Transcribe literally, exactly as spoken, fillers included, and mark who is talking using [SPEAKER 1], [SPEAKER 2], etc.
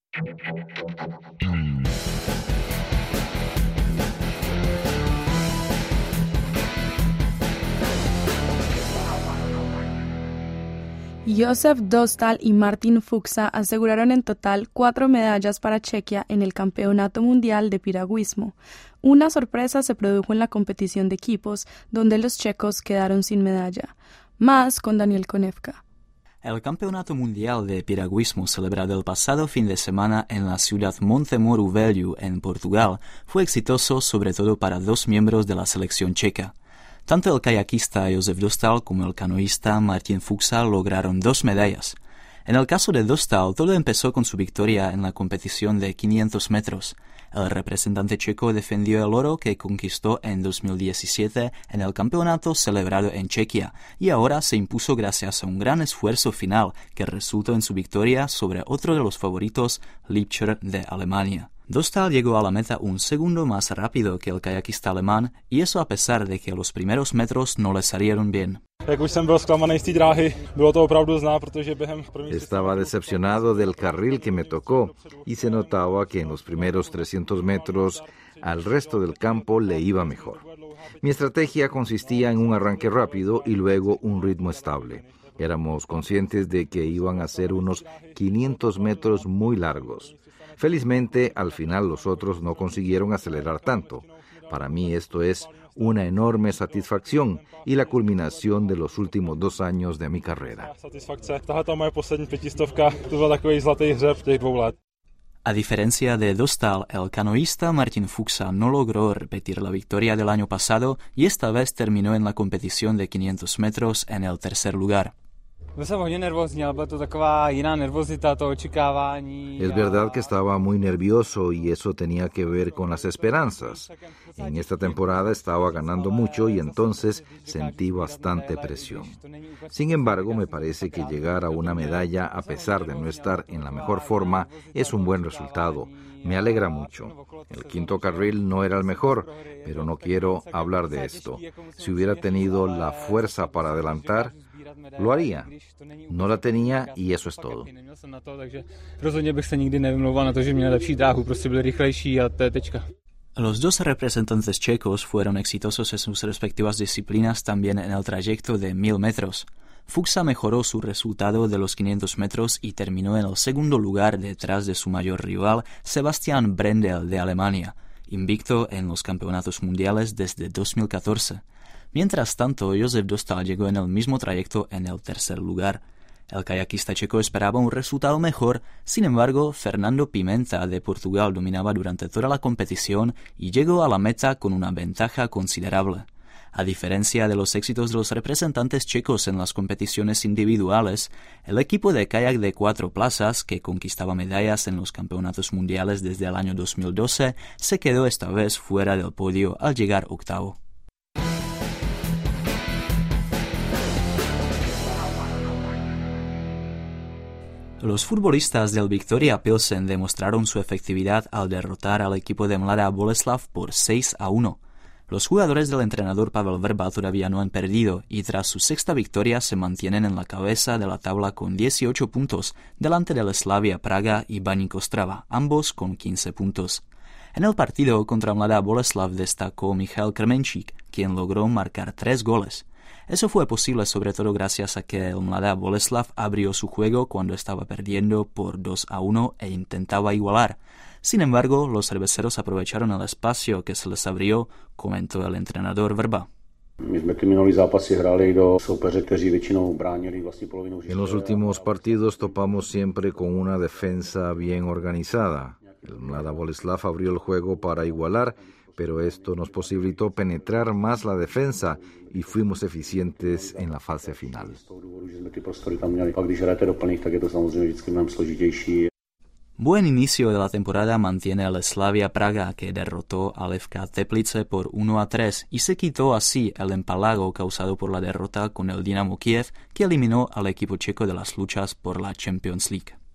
[SPEAKER 1] Josef Dostal y Martin Fuxa aseguraron en total cuatro medallas para Chequia en el Campeonato Mundial de Piragüismo. Una sorpresa se produjo en la competición de equipos, donde los checos quedaron sin medalla. Más con Daniel Konevka.
[SPEAKER 2] El Campeonato Mundial de Piragüismo celebrado el pasado fin de semana en la ciudad Montemor Velho, en Portugal, fue exitoso sobre todo para dos miembros de la selección checa. Tanto el kayakista Josef Dostal como el canoísta Martin Fuxa lograron dos medallas. En el caso de Dostal, todo empezó con su victoria en la competición de quinientos metros. El representante checo defendió el oro que conquistó en dos mil diecisiete en el campeonato celebrado en Chequia y ahora se impuso gracias a un gran esfuerzo final que resultó en su victoria sobre otro de los favoritos, Liebscher de Alemania. Dostal llegó a la meta un segundo más rápido que el kayakista alemán y eso a pesar de que los primeros metros no le salieron bien.
[SPEAKER 3] Estaba decepcionado del carril que me tocó y se notaba que en los primeros trescientos metros al resto del campo le iba mejor. Mi estrategia consistía en un arranque rápido y luego un ritmo estable. Éramos conscientes de que iban a ser unos quinientos metros muy largos. Felizmente, al final los otros no consiguieron acelerar tanto. Para mí esto es una enorme satisfacción y la culminación de los últimos dos años de mi carrera.
[SPEAKER 2] A diferencia de Dostal, el canoísta Martin Fuxa no logró repetir la victoria del año pasado y esta vez terminó en la competición de quinientos metros en el tercer lugar.
[SPEAKER 3] Es verdad que estaba muy nervioso y eso tenía que ver con las esperanzas. En esta temporada estaba ganando mucho y entonces sentí bastante presión. Sin embargo, me parece que llegar a una medalla a pesar de no estar en la mejor forma es un buen resultado. Me alegra mucho. El quinto carril no era el mejor, pero no quiero hablar de esto. Si hubiera tenido la fuerza para adelantar, lo haría. No la tenía y eso es todo.
[SPEAKER 2] Los dos representantes checos fueron exitosos en sus respectivas disciplinas también en el trayecto de mil metros. Fuxa mejoró su resultado de los quinientos metros y terminó en el segundo lugar detrás de su mayor rival, Sebastian Brendel de Alemania, invicto en los campeonatos mundiales desde dos mil catorce. Mientras tanto, Josef Dostal llegó en el mismo trayecto en el tercer lugar. El kayakista checo esperaba un resultado mejor, sin embargo, Fernando Pimenta de Portugal dominaba durante toda la competición y llegó a la meta con una ventaja considerable. A diferencia de los éxitos de los representantes checos en las competiciones individuales, el equipo de kayak de cuatro plazas, que conquistaba medallas en los campeonatos mundiales desde el año dos mil doce, se quedó esta vez fuera del podio al llegar octavo. Los futbolistas del Viktoria Pilsen demostraron su efectividad al derrotar al equipo de Mladá Boleslav por seis a uno. Los jugadores del entrenador Pavel Vrba todavía no han perdido y tras su sexta victoria se mantienen en la cabeza de la tabla con dieciocho puntos, delante del Slavia Praga y Baník Ostrava, ambos con quince puntos. En el partido contra Mladá Boleslav destacó Michal Krmenčík, quien logró marcar tres goles. Eso fue posible sobre todo gracias a que el Mladá Boleslav abrió su juego cuando estaba perdiendo por dos a uno e intentaba igualar. Sin embargo, los cerveceros aprovecharon el espacio que se les abrió, comentó el entrenador Vrba.
[SPEAKER 3] En los últimos partidos topamos siempre con una defensa bien organizada. El Mladá Boleslav abrió el juego para igualar, pero esto nos posibilitó penetrar más la defensa y fuimos eficientes en la fase final.
[SPEAKER 2] Buen inicio de la temporada mantiene el Slavia Praga, que derrotó al F K Teplice por uno a tres y se quitó así el empalago causado por la derrota con el Dinamo Kiev, que eliminó al equipo checo de las luchas por la Champions League.